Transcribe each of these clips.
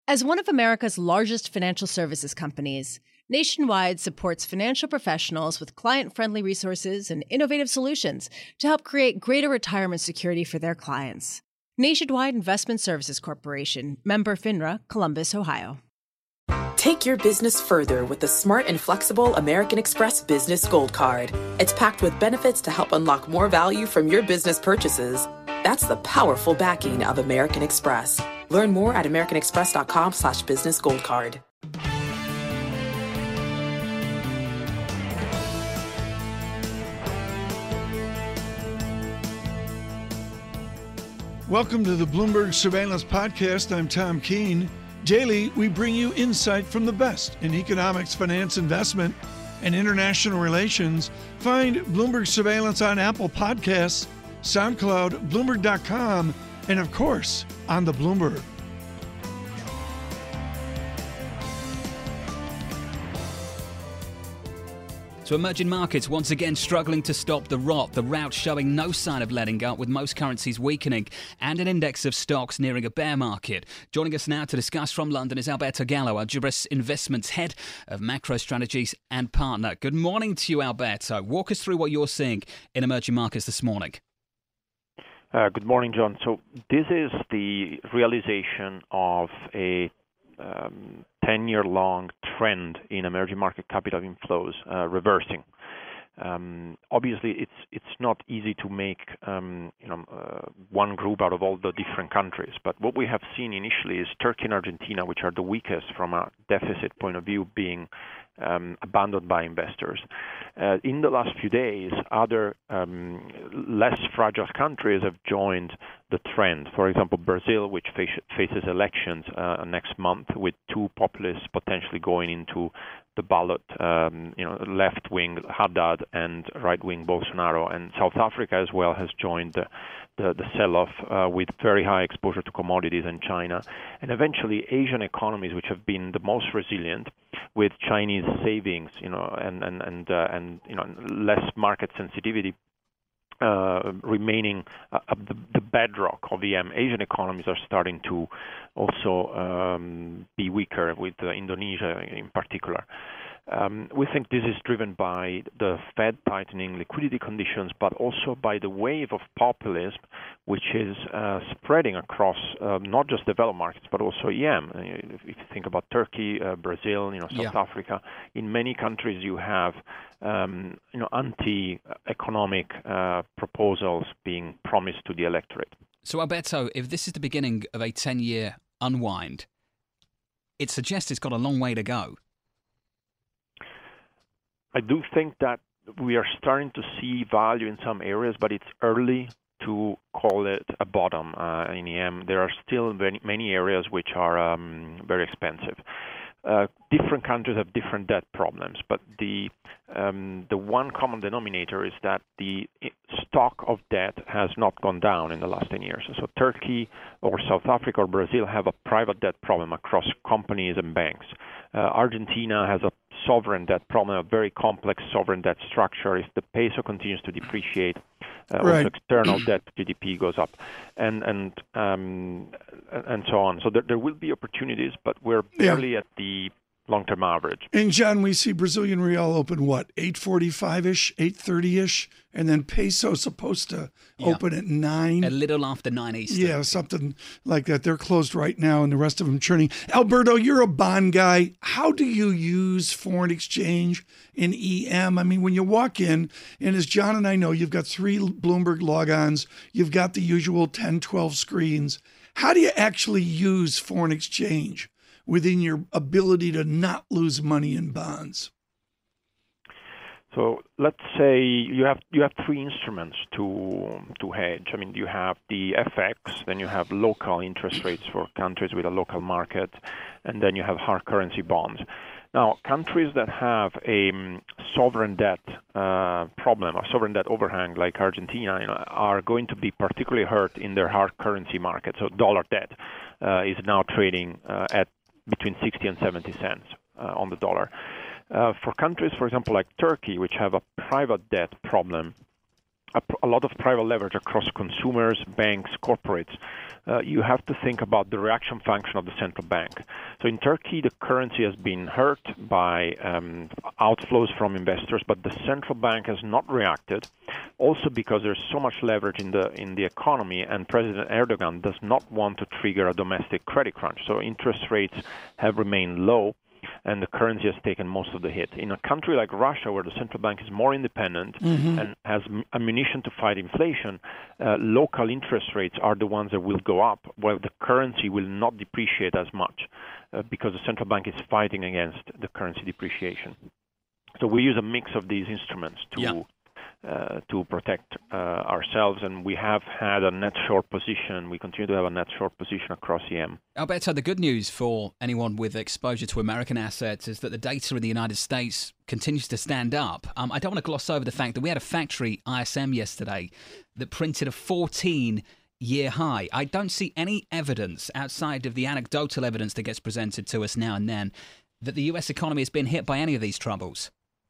As one of America's largest financial services companies, Nationwide supports financial professionals with client-friendly resources and innovative solutions to help create greater retirement security for their clients. Nationwide Investment Services Corporation, member FINRA, Columbus, Ohio. Take your business further with the smart and flexible American Express Business Gold Card. It's packed with benefits to help unlock more value from your business purchases. That's the powerful backing of American Express. Learn more at americanexpress.com/businessgoldcard. Welcome to the Bloomberg Surveillance Podcast. I'm Tom Keene. Daily, we bring you insight from the best in economics, finance, investment, and international relations. Find Bloomberg Surveillance on Apple Podcasts, SoundCloud, Bloomberg.com, and of course, on the Bloomberg. So emerging markets once again struggling to stop the rot. The rout showing no sign of letting up, with most currencies weakening and an index of stocks nearing a bear market. Joining us now to discuss from London is Alberto Gallo, Algebris Investments Head of Macro Strategies and Partner. Good morning to you, Alberto. Walk us through what you're seeing in emerging markets this morning. Good morning, John. So this is the realization of a 10-year-long trend in emerging market capital inflows reversing. Obviously, it's not easy to make one group out of all the different countries. But what we have seen initially is Turkey and Argentina, which are the weakest from a deficit point of view, being abandoned by investors. In the last few days, other less fragile countries have joined the trend. For example, Brazil, which faces elections next month, with two populists potentially going into the ballot, left-wing Haddad and right-wing Bolsonaro. And South Africa as well has joined the sell-off with very high exposure to commodities and China. And eventually Asian economies, which have been the most resilient, with Chinese savings, and less market sensitivity, remaining the bedrock of EM. Asian economies are starting to also be weaker, with Indonesia in particular. We think this is driven by the Fed tightening liquidity conditions, but also by the wave of populism, which is spreading across not just developed markets, but also EM. If you think about Turkey, Brazil, South Africa, in many countries you have anti-economic proposals being promised to the electorate. So, Alberto, if this is the beginning of a 10-year unwind, it suggests it's got a long way to go. I do think that we are starting to see value in some areas, but it's early to call it a bottom in EM. There are still many areas which are very expensive. Different countries have different debt problems, but the one common denominator is that the stock of debt has not gone down in the last 10 years. So Turkey or South Africa or Brazil have a private debt problem across companies and banks. Argentina has a sovereign debt problem, a very complex sovereign debt structure. If the peso continues to depreciate, also external debt to GDP goes up, and so on. So there will be opportunities, but we're barely at the long-term average. And John, we see Brazilian real open, 845-ish, 830-ish, and then peso supposed to open at 9. A little after 9 Eastern. Yeah, something like that. They're closed right now, and the rest of them churning. Alberto, you're a bond guy. How do you use foreign exchange in EM? I mean, when you walk in, and as John and I know, you've got 3 Bloomberg logons, you've got the usual 10, 12 screens. How do you actually use foreign exchange within your ability to not lose money in bonds? So let's say you have 3 instruments to hedge. I mean, you have the FX, then you have local interest rates for countries with a local market, and then you have hard currency bonds. Now, countries that have a sovereign debt problem, a sovereign debt overhang like Argentina, are going to be particularly hurt in their hard currency market. So dollar debt is now trading at between 60 and 70 cents on the dollar. For countries, for example, like Turkey, which have a private debt problem, a lot of private leverage across consumers, banks, corporates, you have to think about the reaction function of the central bank. So in Turkey, the currency has been hurt by outflows from investors, but the central bank has not reacted. Also because there's so much leverage in the economy, and President Erdogan does not want to trigger a domestic credit crunch. So interest rates have remained low, and the currency has taken most of the hit. In a country like Russia, where the central bank is more independent and has ammunition to fight inflation, local interest rates are the ones that will go up, while the currency will not depreciate as much because the central bank is fighting against the currency depreciation. So we use a mix of these instruments to protect ourselves, and we have had a net short position. We continue to have a net short position across EM. Alberto, the good news for anyone with exposure to American assets is that the data in the United States continues to stand up. I don't want to gloss over the fact that we had a factory ISM yesterday that printed a 14-year high. I don't see any evidence outside of the anecdotal evidence that gets presented to us now and then that the US economy has been hit by any of these troubles.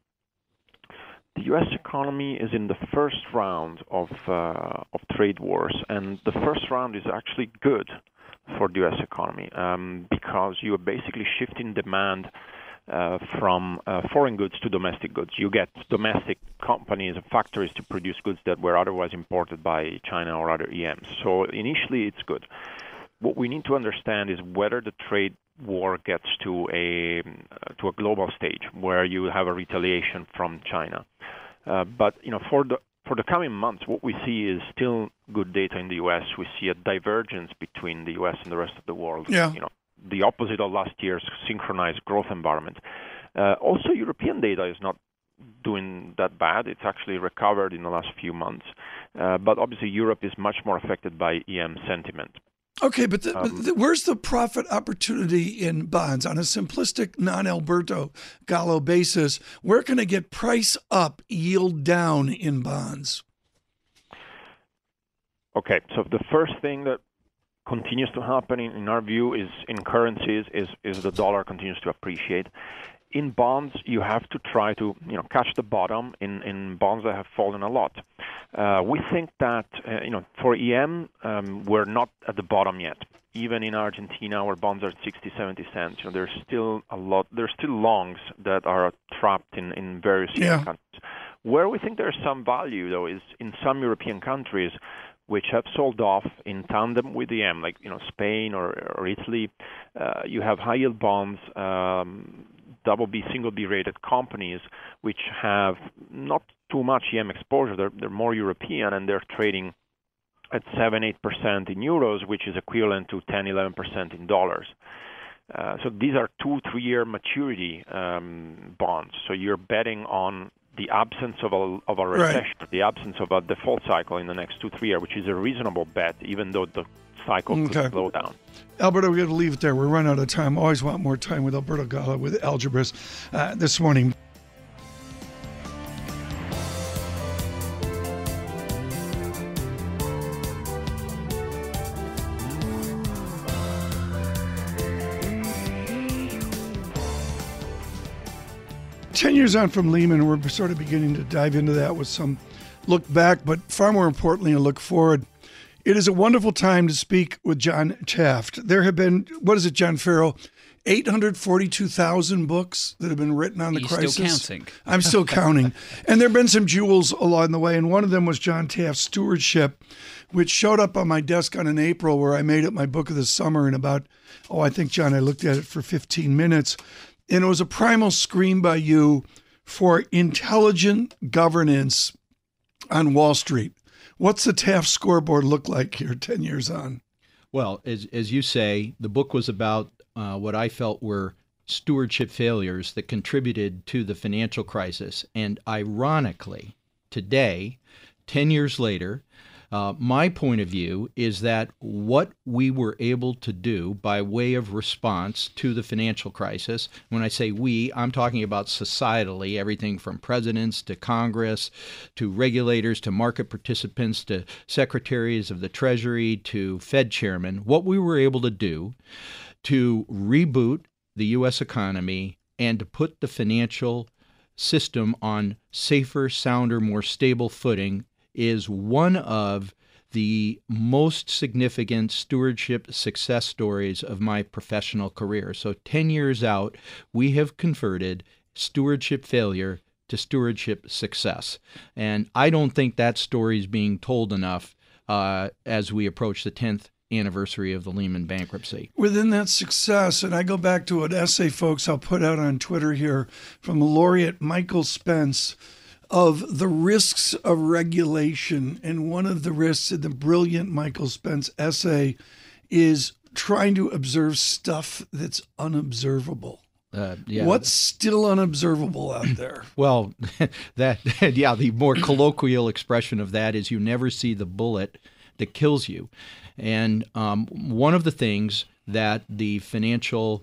The U.S. economy is in the first round of trade wars, and the first round is actually good for the U.S. economy because you are basically shifting demand from foreign goods to domestic goods. You get domestic companies and factories to produce goods that were otherwise imported by China or other EMs. So initially, it's good. What we need to understand is whether the trade war gets to a global stage where you have a retaliation from China. But for the coming months, what we see is still good data in the U.S. We see a divergence between the U.S. and the rest of the world. Yeah. The opposite of last year's synchronized growth environment. Also, European data is not doing that bad. It's actually recovered in the last few months. But obviously, Europe is much more affected by EM sentiment. Okay, but where's the profit opportunity in bonds? On a simplistic, non-Alberto Gallo basis, where can I get price up, yield down in bonds? Okay, so the first thing that continues to happen in our view is in currencies is the dollar continues to appreciate. In bonds, you have to try to catch the bottom in bonds that have fallen a lot. We think that for EM, we're not at the bottom yet. Even in Argentina, where bonds are 60, 70 cents, there's still longs that are trapped in various countries. Where we think there's some value, though, is in some European countries which have sold off in tandem with EM, like Spain or Italy. You have high yield bonds. Double B, single B rated companies which have not too much EM exposure. They're more European, and they're trading at 7-8% in euros, which is equivalent to 10-11% in dollars. So these are 2-3 year maturity bonds. So you're betting on the absence of a recession, the absence of a default cycle in the next 2-3 years, which is a reasonable bet, even though the cycle could slow down. Alberto, we got to leave it there. We're running out of time. Always want more time with Alberto Gallo with Algebris this morning. Ten years on from Lehman, we're sort of beginning to dive into that with some look back, but far more importantly, a look forward. It is a wonderful time to speak with John Taft. There have been, John Farrell, 842,000 books that have been written on the crisis. Still counting. I'm still counting. And there have been some jewels along the way, and one of them was John Taft's Stewardship, which showed up on my desk in April, where I made it my book of the summer in about, I think, John, I looked at it for 15 minutes. And it was a primal scream by you for intelligent governance on Wall Street. What's the Taft scoreboard look like here 10 years on? Well, as you say, the book was about what I felt were stewardship failures that contributed to the financial crisis. And ironically, today, 10 years later, my point of view is that what we were able to do by way of response to the financial crisis, when I say we, I'm talking about societally, everything from presidents to Congress to regulators to market participants to secretaries of the Treasury to Fed chairmen, what we were able to do to reboot the U.S. economy and to put the financial system on safer, sounder, more stable footing is one of the most significant stewardship success stories of my professional career. So 10 years out, we have converted stewardship failure to stewardship success. And I don't think that story is being told enough as we approach the 10th anniversary of the Lehman bankruptcy. Within that success, and I go back to an essay, folks, I'll put out on Twitter here from laureate Michael Spence of the risks of regulation. And one of the risks in the brilliant Michael Spence essay is trying to observe stuff that's unobservable. What's still unobservable out there? Well, the more colloquial expression of that is you never see the bullet that kills you. And one of the things that the financial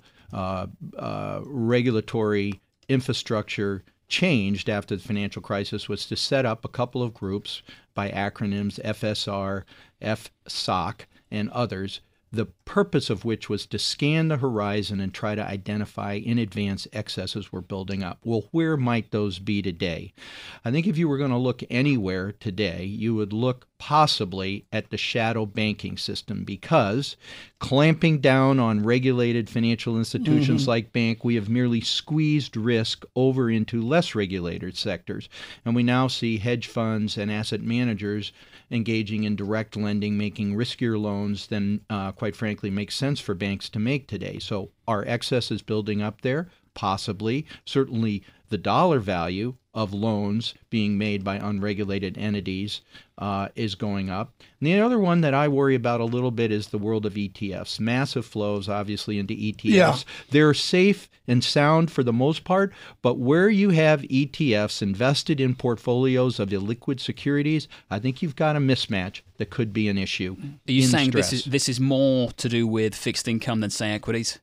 regulatory infrastructure changed after the financial crisis was to set up a couple of groups by acronyms, FSR, FSOC, and others, the purpose of which was to scan the horizon and try to identify in advance excesses were building up. Well, where might those be today? I think if you were going to look anywhere today, you would look possibly at the shadow banking system, because clamping down on regulated financial institutions like bank, we have merely squeezed risk over into less regulated sectors. And we now see hedge funds and asset managers engaging in direct lending, making riskier loans than, quite frankly, makes sense for banks to make today. So are excesses building up there? Possibly. Certainly the dollar value of loans being made by unregulated entities is going up. And the other one that I worry about a little bit is the world of ETFs. Massive flows, obviously, into ETFs. Yeah. They're safe and sound for the most part, but where you have ETFs invested in portfolios of illiquid securities, I think you've got a mismatch that could be an issue. Are you saying this is more to do with fixed income than, say, equities?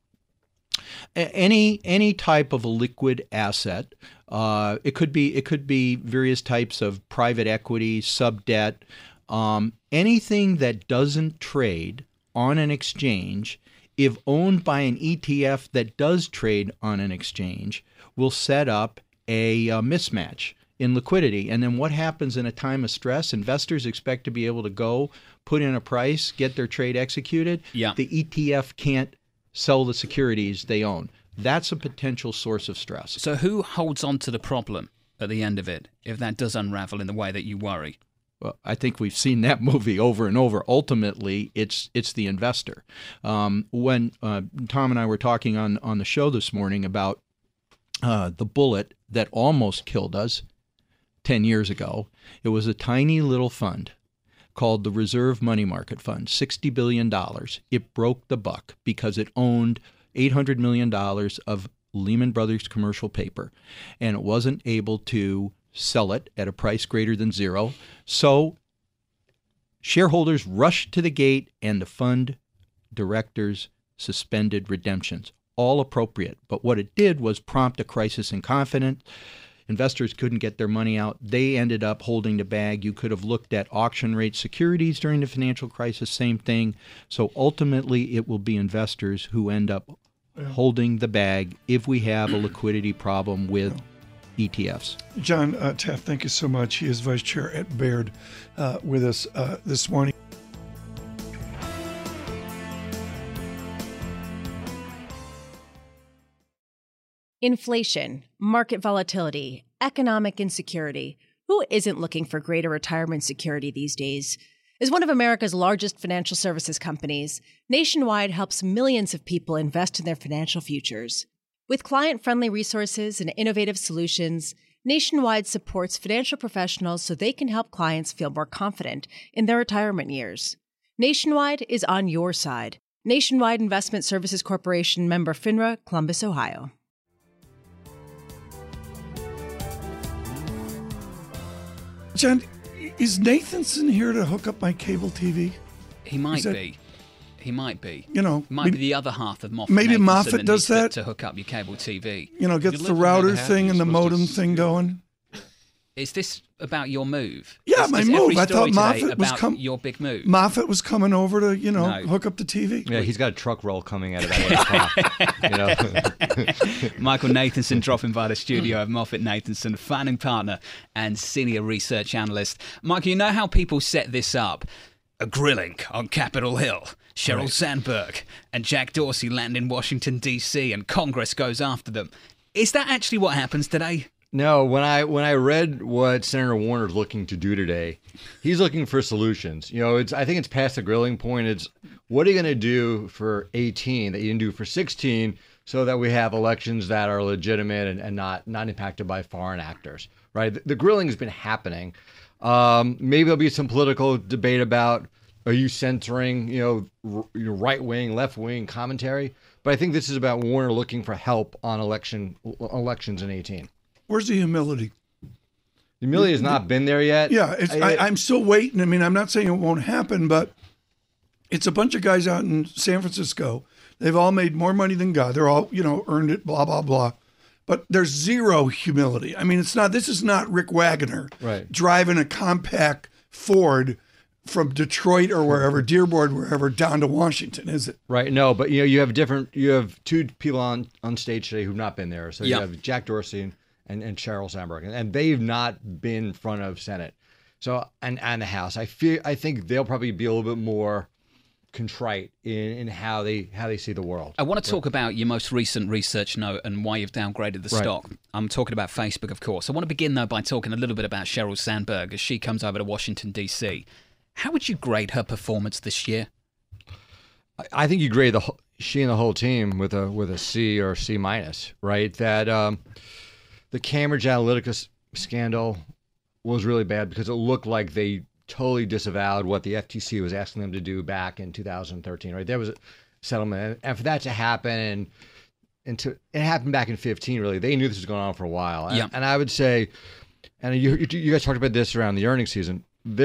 Any type of a liquid asset. It could be various types of private equity, sub-debt, anything that doesn't trade on an exchange, if owned by an ETF that does trade on an exchange, will set up a mismatch in liquidity. And then what happens in a time of stress? Investors expect to be able to go, put in a price, get their trade executed. Yeah. The ETF can't sell the securities they own. That's a potential source of stress. So who holds on to the problem at the end of it if that does unravel in the way that you worry? Well, I think we've seen that movie over and over. Ultimately, it's the investor. When Tom and I were talking on the show this morning about the bullet that almost killed us 10 years ago, it was a tiny little fund called the Reserve Money Market Fund, $60 billion. It broke the buck because it owned $800 million of Lehman Brothers commercial paper, and it wasn't able to sell it at a price greater than zero. So shareholders rushed to the gate, and the fund directors suspended redemptions. All appropriate. But what it did was prompt a crisis in confidence. Investors couldn't get their money out. They ended up holding the bag. You could have looked at auction rate securities during the financial crisis, same thing. So ultimately, it will be investors who end up holding the bag if we have a liquidity problem with ETFs. John Taft, thank you so much. He is Vice Chair at Baird with us this morning. Inflation, market volatility, economic insecurity. Who isn't looking for greater retirement security these days? As one of America's largest financial services companies, Nationwide helps millions of people invest in their financial futures. With client-friendly resources and innovative solutions, Nationwide supports financial professionals so they can help clients feel more confident in their retirement years. Nationwide is on your side. Nationwide Investment Services Corporation, member FINRA, Columbus, Ohio. John, is Nathanson here to hook up my cable TV? He might be. He might be. You know, might be the other half of Moffat. Maybe Nathanson Moffat does that to hook up your cable TV. You know, gets the router thing and the modem thing going. Is this about your move? Yeah, my move. I thought Moffat was your big move. Moffat was coming over to, hook up the TV. Yeah, he's got a truck roll coming at about 8 o'clock. Michael Nathanson dropping by the studio of MoffettNathanson, founding partner and senior research analyst. Michael, you know how people set this up? A grilling on Capitol Hill, Sheryl Sandberg and Jack Dorsey land in Washington, D.C., and Congress goes after them. Is that actually what happens today? No, when I read what Senator Warner's looking to do today, he's looking for solutions. I think it's past the grilling point. It's what are you going to do for 18 that you didn't do for 16 so that we have elections that are legitimate and not impacted by foreign actors, right? The grilling has been happening. Maybe there'll be some political debate about, are you censoring, your right wing, left wing commentary? But I think this is about Warner looking for help on elections in 18. Where's the humility? Humility has not been there yet. Yeah, I'm still waiting. I mean, I'm not saying it won't happen, but it's a bunch of guys out in San Francisco. They've all made more money than God. They're all, earned it, blah, blah, blah. But there's zero humility. I mean, this is not Rick Wagoner driving a compact Ford from Detroit or wherever, Dearborn, wherever, down to Washington, is it? Right. No, but you have two people on stage today who've not been there. So you have Jack Dorsey and Sheryl Sandberg, and they've not been in front of Senate. So and the House. I think they'll probably be a little bit more contrite in how they see the world. I want to talk about your most recent research note and why you've downgraded the stock. I'm talking about Facebook, of course. I want to begin, though, by talking a little bit about Sheryl Sandberg as she comes over to Washington, D.C. How would you grade her performance this year? I think you grade she and the whole team with a C or C minus, right? That the Cambridge Analytica scandal was really bad because it looked like they totally disavowed what the FTC was asking them to do back in 2013, right? There was a settlement, and for that to happen, it happened back in 15, really. They knew this was going on for a while. And I would say, and you guys talked about this around the earnings season,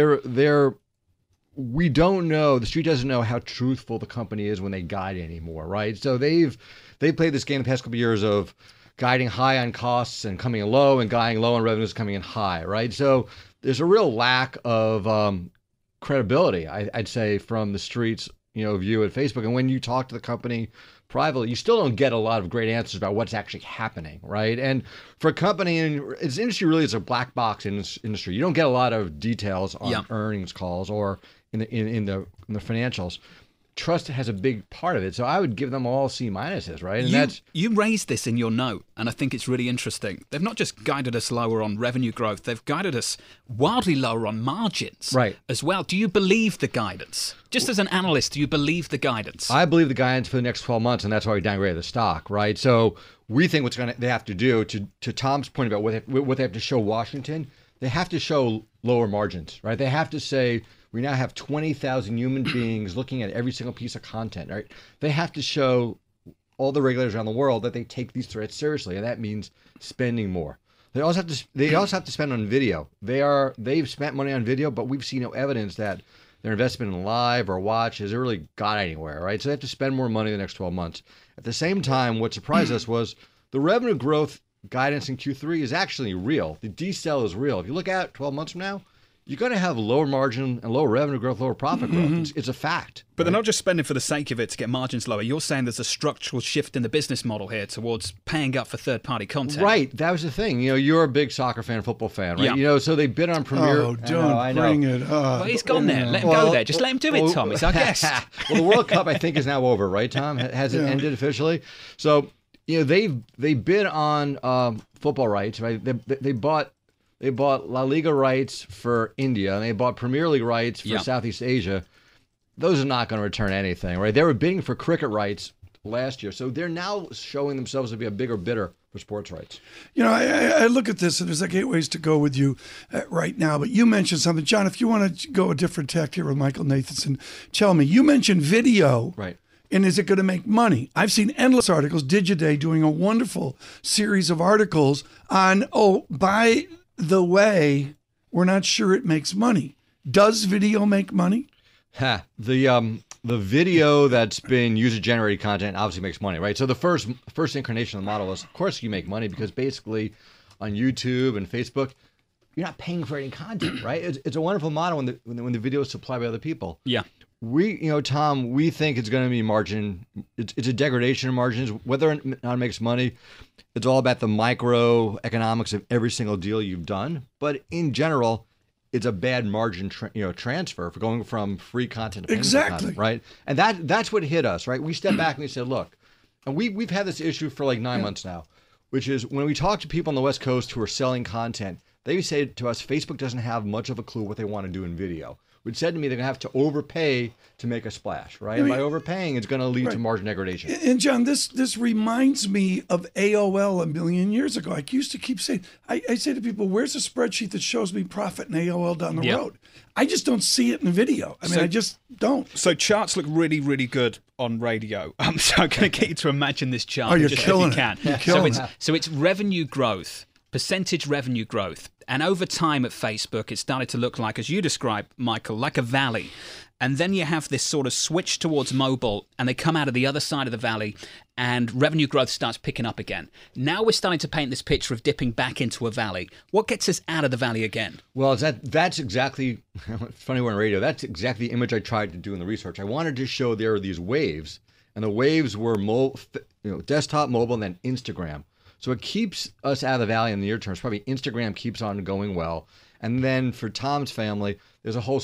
we don't know, the street doesn't know how truthful the company is when they guide anymore, right? So they played this game the past couple of years of guiding high on costs and coming in low, and guiding low on revenues coming in high, right? So there's a real lack of credibility, I'd say, from the street's view at Facebook. And when you talk to the company privately, you still don't get a lot of great answers about what's actually happening, right? And for a company, and its industry really is a black box in this industry. You don't get a lot of details on earnings calls or in the financials. Trust has a big part of it, so I would give them all C minuses, right? And you raised this in your note, and I think it's really interesting. They've not just guided us lower on revenue growth; they've guided us wildly lower on margins, right? As well. Do you believe the guidance? Just as an analyst, do you believe the guidance? I believe the guidance for the next 12 months, and that's why we downgraded the stock, right? So we think they have to do to Tom's point about what they have to show Washington. They have to show lower margins, right? They have to say, we now have 20,000 human beings looking at every single piece of content, right? They have to show all the regulators around the world that they take these threats seriously, and that means spending more. They also have to spend on video. They've spent money on video, but we've seen no evidence that their investment in live or watch has really got anywhere, right? So they have to spend more money in the next 12 months. At the same time, what surprised us was the revenue growth guidance in Q3 is actually real. The decel is real. If you look at 12 months from now, you're going to have lower margin and lower revenue growth, lower profit growth. It's a fact. But they're not just spending for the sake of it to get margins lower. You're saying there's a structural shift in the business model here towards paying up for third-party content. Right. That was the thing. You're a big soccer fan, football fan, right? Yeah. So they bid on Premier. Oh, don't bring it up. Well, he's gone there. Let him go there. Just let him do it, Tom. He's our guest. Well, the World Cup, I think, is now over, right, Tom? Has it ended officially? So, they bid on football rights, right? They bought La Liga rights for India, and they bought Premier League rights for Southeast Asia. Those are not going to return anything, right? They were bidding for cricket rights last year, so they're now showing themselves to be a bigger bidder for sports rights. I look at this, and there's like 8 ways to go with you right now, but you mentioned something. John, if you want to go a different tack here with Michael Nathanson, tell me. You mentioned video. Right. And is it going to make money? I've seen endless articles, Digiday doing a wonderful series of articles on, by the way, we're not sure it makes money. Does video make money? The video that's been user-generated content obviously makes money, right? So the first incarnation of the model is, of course, you make money because basically on YouTube and Facebook, you're not paying for any content, right? It's a wonderful model when the video is supplied by other people. Yeah. Tom, we think it's going to be margin. It's a degradation of margins. Whether or not it makes money, it's all about the microeconomics of every single deal you've done. But in general, it's a bad margin transfer for going from free content to payment content, right? And that's what hit us, right? We stepped back and we said, look, and we've had this issue for like 9 months now, which is when we talk to people on the West Coast who are selling content, they say to us, Facebook doesn't have much of a clue what they want to do in video. Which said to me they're going to have to overpay to make a splash, right? And by overpaying, it's going to lead to margin degradation. And John, this reminds me of AOL a million years ago. I used to keep saying, I say to people, where's a spreadsheet that shows me profit in AOL down the road? I just don't see it in video. I mean, I just don't. So charts look really, really good on radio. So I'm going to get you to imagine this chart. Oh, you're just killing if you can. it. You're killing it. So it's revenue growth, percentage revenue growth. And over time at Facebook, it started to look like, as you described, Michael, like a valley. And then you have this sort of switch towards mobile, and they come out of the other side of the valley, and revenue growth starts picking up again. Now we're starting to paint this picture of dipping back into a valley. What gets us out of the valley again? Well, that's exactly, it's funny we're on radio, that's exactly the image I tried to do in the research. I wanted to show there are these waves, and the waves were desktop, mobile, and then Instagram. So it keeps us out of the valley in the near term. Probably Instagram keeps on going well. And then for Tom's family, there's a whole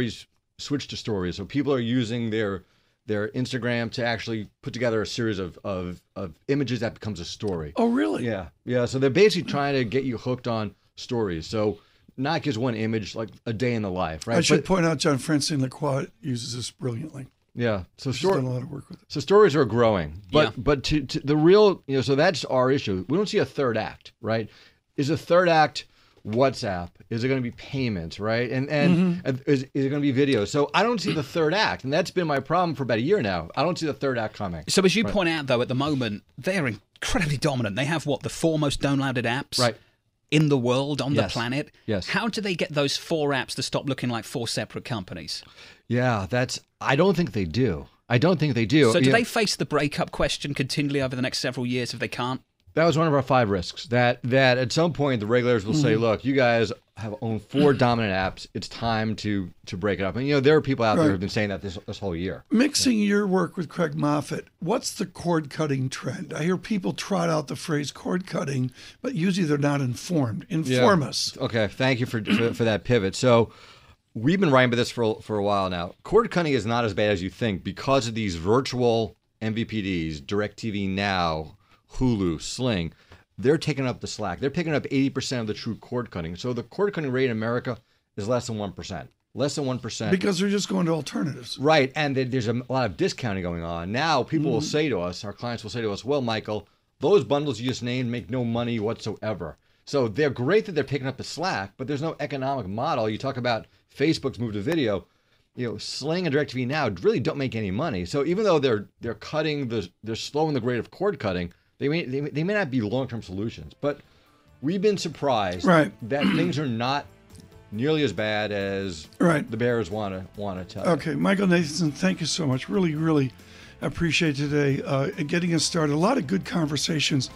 switch to stories. So people are using their Instagram to actually put together a series of images that becomes a story. Oh, really? Yeah. Yeah. So they're basically trying to get you hooked on stories. So not just one image, like a day in the life, right? I should point out John Francine Lacroix uses this brilliantly. Yeah, so she's done a lot of work with it. So stories are growing, but to the real, so that's our issue. We don't see a third act, right? Is a third act WhatsApp? Is it going to be payments, right? And is it going to be video? So I don't see the third act, and that's been my problem for about a year now. I don't see the third act coming. So as you point out, though, at the moment they're incredibly dominant. They have the 4 most downloaded apps in the world, on the planet. Yes. How do they get those 4 apps to stop looking like 4 separate companies? Yeah, I don't think they do. I don't think they do. So do they face the breakup question continually over the next several years if they can't? That was one of our 5 risks, that at some point the regulators will say, look, you guys have owned 4 dominant apps. It's time to break it up. And, there are people out there who have been saying that this whole year. Mixing your work with Craig Moffett, what's the cord cutting trend? I hear people trot out the phrase cord cutting, but usually they're not informed. Inform us. Okay, thank you for that pivot. So we've been writing about this for a while now. Cord cutting is not as bad as you think because of these virtual MVPDs, DirecTV Now, Hulu, Sling. They're taking up the slack. They're picking up 80% of the true cord cutting. So the cord cutting rate in America is less than 1%. Less than 1%. Because they're just going to alternatives. Right. And there's a lot of discounting going on. Now people will say to us, our clients will say to us, well, Michael, those bundles you just named make no money whatsoever. So they're great that they're picking up the slack, but there's no economic model. You talk about Facebook's move to video. Sling and DirecTV Now really don't make any money. So even though they're cutting, they're slowing the rate of cord cutting, they may not be long-term solutions. But we've been surprised that things are not nearly as bad as the bears want to tell. Okay, Michael Nathanson, thank you so much. Really, really appreciate today getting us started. A lot of good conversations.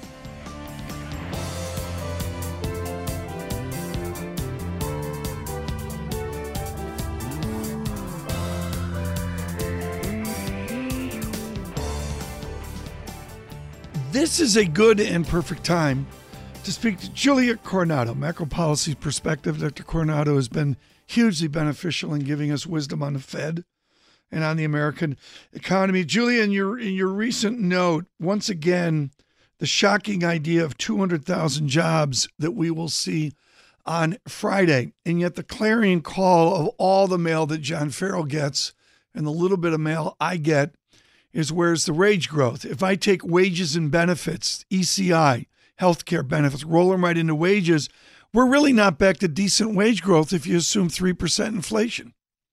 This is a good and perfect time to speak to Julia Coronado, Macro Policy Perspective. Dr. Coronado has been hugely beneficial in giving us wisdom on the Fed and on the American economy. Julia, in your recent note, once again, the shocking idea of 200,000 jobs that we will see on Friday, and yet the clarion call of all the mail that John Farrell gets and the little bit of mail I get is where's the wage growth? If I take wages and benefits, ECI, healthcare benefits, roll them right into wages, we're really not back to decent wage growth if you assume 3% inflation.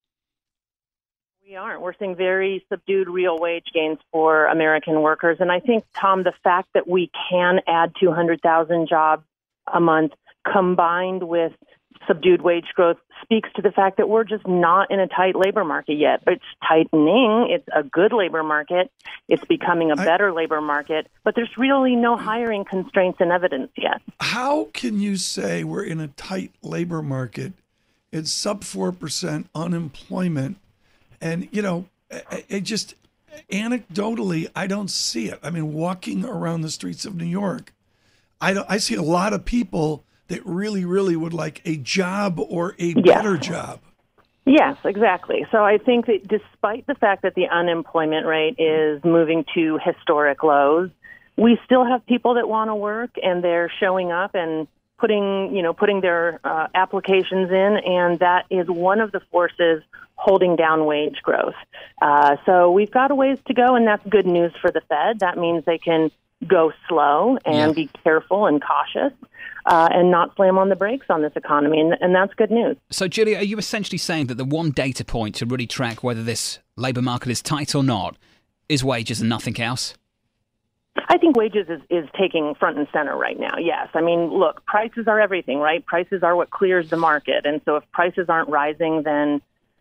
We aren't. We're seeing very subdued real wage gains for American workers. And I think, Tom, the fact that we can add 200,000 jobs a month combined with subdued wage growth speaks to the fact that we're just not in a tight labor market yet. It's tightening. It's a good labor market. It's becoming a better labor market, but there's really no hiring constraints in evidence yet. How can you say we're in a tight labor market? It's sub 4% unemployment, And, it just anecdotally, I don't see it. I mean, walking around the streets of New York, I see a lot of people that really, really would like a job or a better job. Yes, exactly. So I think that despite the fact that the unemployment rate is moving to historic lows, we still have people that want to work, and they're showing up and putting their applications in, and that is one of the forces holding down wage growth. So we've got a ways to go, and that's good news for the Fed. That means they can go slow and be careful and cautious and not slam on the brakes on this economy, and that's good news. So, Julia, are you essentially saying that the one data point to really track whether this labour market is tight or not is wages and nothing else? I think wages is taking front and center right now, yes. I mean, look, prices are everything, right? Prices are what clears the market, and so if prices aren't rising, then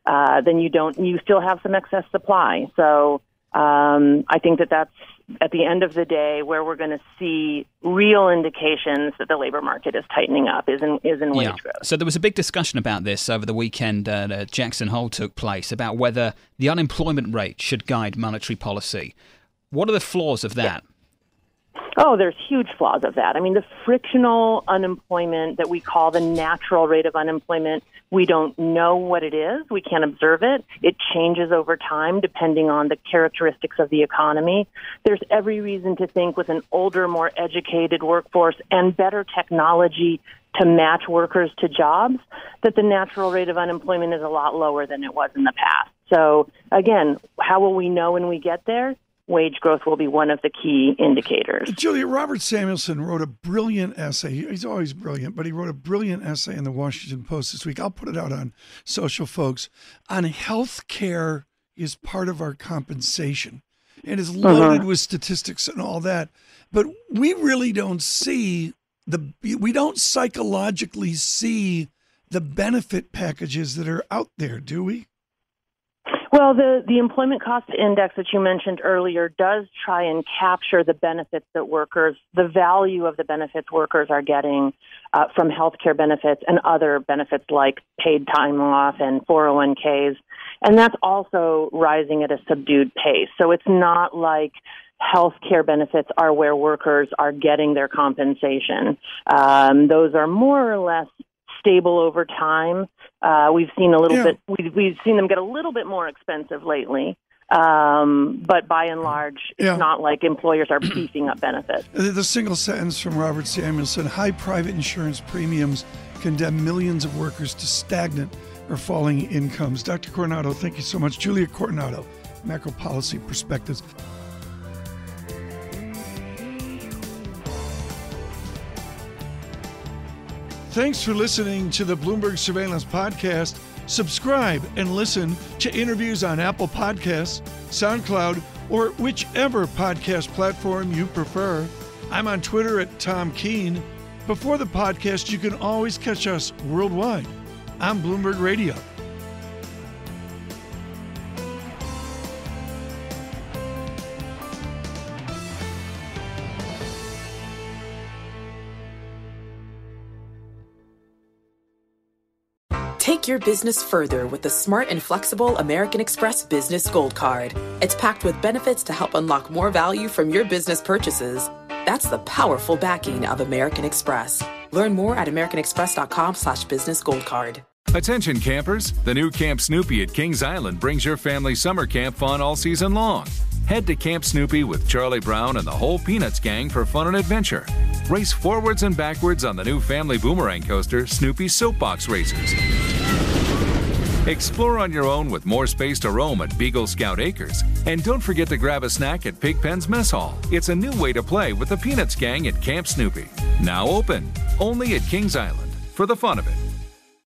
you still have some excess supply. So I think that's at the end of the day where we're going to see real indications that the labor market is tightening up is in wage growth. So there was a big discussion about this over the weekend at Jackson Hole took place about whether the unemployment rate should guide monetary policy. What are the flaws of that? Oh, there's huge flaws of that. I mean, the frictional unemployment that we call the natural rate of unemployment, we don't know what it is. We can't observe it. It changes over time depending on the characteristics of the economy. There's every reason to think with an older, more educated workforce and better technology to match workers to jobs, that the natural rate of unemployment is a lot lower than it was in the past. So, again, how will we know when we get there? Wage growth will be one of the key indicators. Julia, Robert Samuelson wrote a brilliant essay. He's always brilliant, but he wrote a brilliant essay in the Washington Post this week. I'll put it out on social, folks, on health care is part of our compensation. And is loaded with statistics and all that. But we really don't see we don't psychologically see the benefit packages that are out there, do we? Well, the employment cost index that you mentioned earlier does try and capture the benefits that the value of the benefits workers are getting from healthcare benefits and other benefits like paid time off and 401ks. And that's also rising at a subdued pace. So it's not like healthcare benefits are where workers are getting their compensation. Those are more or less stable over time. We've seen we've seen them get a little bit more expensive lately, but by and large, it's not like employers are beefing up benefits. The single sentence from Robert Samuelson: high private insurance premiums condemn millions of workers to stagnant or falling incomes. Dr. Coronado, thank you so much. Julia Coronado, Macro Policy Perspectives. Thanks for listening to the Bloomberg Surveillance Podcast. Subscribe and listen to interviews on Apple Podcasts, SoundCloud, or whichever podcast platform you prefer. I'm on Twitter at Tom Keene. Before the podcast, you can always catch us worldwide on Bloomberg Radio. Take your business further with the smart and flexible American Express Business Gold Card. It's packed with benefits to help unlock more value from your business purchases. That's the powerful backing of American Express. Learn more at americanexpress.com/businessgoldcard. Attention campers, the new Camp Snoopy at Kings Island brings your family summer camp fun all season long. Head to Camp Snoopy with Charlie Brown and the whole Peanuts gang for fun and adventure. Race forwards and backwards on the new family boomerang coaster, Snoopy's Soapbox Racers. Explore on your own with more space to roam at Beagle Scout Acres. And don't forget to grab a snack at Pigpen's Mess Hall. It's a new way to play with the Peanuts gang at Camp Snoopy. Now open, only at Kings Island, for the fun of it.